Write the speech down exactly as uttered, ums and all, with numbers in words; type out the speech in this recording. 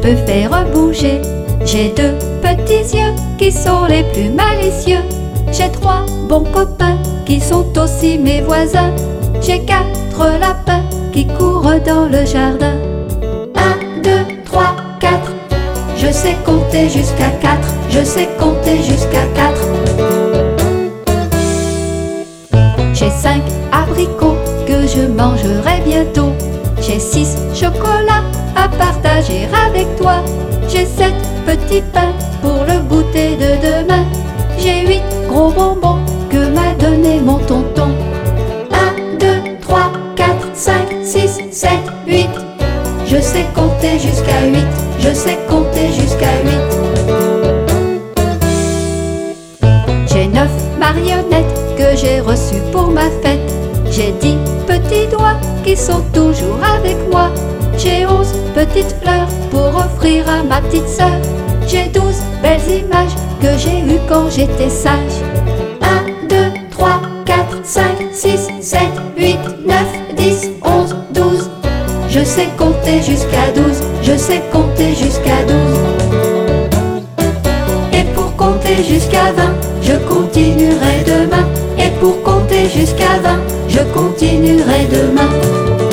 peux faire bouger. J'ai deux petits yeux qui sont les plus malicieux. J'ai trois bons copains qui sont aussi mes voisins. J'ai quatre lapins qui courent dans le jardin. Un, deux, trois, quatre. Je sais compter jusqu'à quatre. Je sais compter jusqu'à quatre. J'ai cinq abricots que je mangerai bientôt. J'ai six chocolats à partager avec toi. J'ai sept petits pains pour le goûter de demain. J'ai huit gros bonbons que m'a donné mon tonton. Un, deux, trois, quatre, cinq, six, sept, huit. Je sais compter jusqu'à huit. Je sais compter jusqu'à huit. J'ai neuf marionnettes que j'ai reçues pour ma fête. J'ai dix petits doigts qui sont toujours avec moi. J'ai onze petites fleurs pour offrir à ma petite sœur. J'ai douze belles images que j'ai eues quand j'étais sage. Un, deux, trois, quatre, cinq, six, sept, huit, neuf, dix, onze, douze. Je sais compter jusqu'à douze. Je sais compter jusqu'à douze. Et pour compter jusqu'à vingt, je continuerai demain. Et pour compter jusqu'à vingt, je continuerai demain.